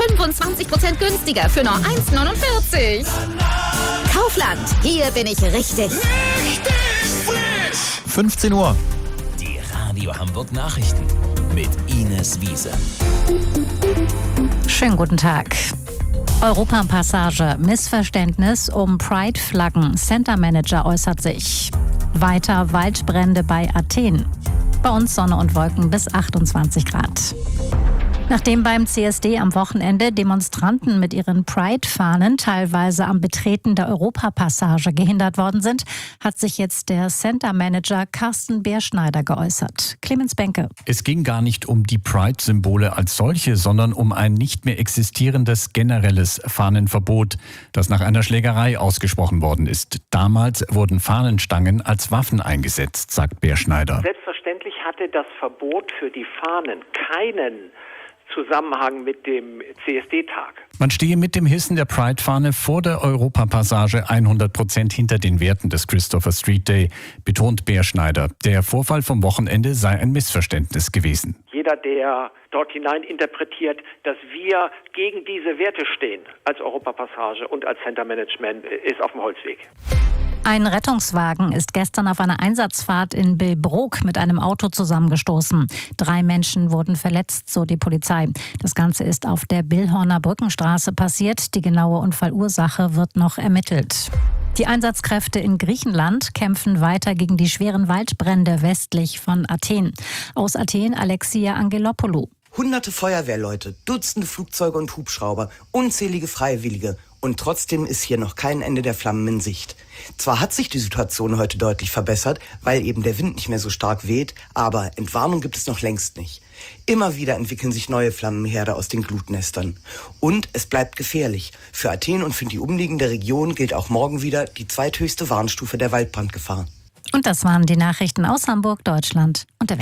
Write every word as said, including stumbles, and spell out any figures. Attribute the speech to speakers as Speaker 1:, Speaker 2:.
Speaker 1: fünfundzwanzig Prozent günstiger für nur eins Komma neunundvierzig. Kaufland, hier bin ich richtig.
Speaker 2: Richtig frisch!
Speaker 3: fünfzehn Uhr.
Speaker 4: Die Radio Hamburg Nachrichten mit Ines Wiese.
Speaker 5: Schönen guten Tag. Europapassage, Missverständnis um Pride-Flaggen. Center Manager äußert sich. Weiter Waldbrände bei Athen. Bei uns Sonne und Wolken bis achtundzwanzig Grad. Nachdem beim C S D am Wochenende Demonstranten mit ihren Pride-Fahnen teilweise am Betreten der Europapassage gehindert worden sind, hat sich jetzt der Center-Manager Carsten Beerschneider geäußert. Clemens Benke.
Speaker 6: Es ging gar nicht um die Pride-Symbole als solche, sondern um ein nicht mehr existierendes generelles Fahnenverbot, das nach einer Schlägerei ausgesprochen worden ist. Damals wurden Fahnenstangen als Waffen eingesetzt, sagt Beerschneider.
Speaker 7: Selbstverständlich hatte das Verbot für die Fahnen keinen Zusammenhang mit dem C S D-Tag.
Speaker 6: Man stehe mit dem Hissen der Pride-Fahne vor der Europapassage hundert Prozent hinter den Werten des Christopher Street Day, betont Beerschneider. Der Vorfall vom Wochenende sei ein Missverständnis gewesen.
Speaker 7: Jeder, der dort hinein interpretiert, dass wir gegen diese Werte stehen als Europapassage und als Center Management, ist auf dem Holzweg.
Speaker 5: Ein Rettungswagen ist gestern auf einer Einsatzfahrt in Billbrook mit einem Auto zusammengestoßen. Drei Menschen wurden verletzt, so die Polizei. Das Ganze ist auf der Billhorner Brückenstraße passiert. Die genaue Unfallursache wird noch ermittelt. Die Einsatzkräfte in Griechenland kämpfen weiter gegen die schweren Waldbrände westlich von Athen. Aus Athen Alexia Angelopoulou.
Speaker 8: Hunderte Feuerwehrleute, Dutzende Flugzeuge und Hubschrauber, unzählige Freiwillige. Und trotzdem ist hier noch kein Ende der Flammen in Sicht. Zwar hat sich die Situation heute deutlich verbessert, weil eben der Wind nicht mehr so stark weht, aber Entwarnung gibt es noch längst nicht. Immer wieder entwickeln sich neue Flammenherde aus den Glutnestern. Und es bleibt gefährlich. Für Athen und für die umliegende Region gilt auch morgen wieder die zweithöchste Warnstufe der Waldbrandgefahr.
Speaker 5: Und das waren die Nachrichten aus Hamburg, Deutschland und der Welt.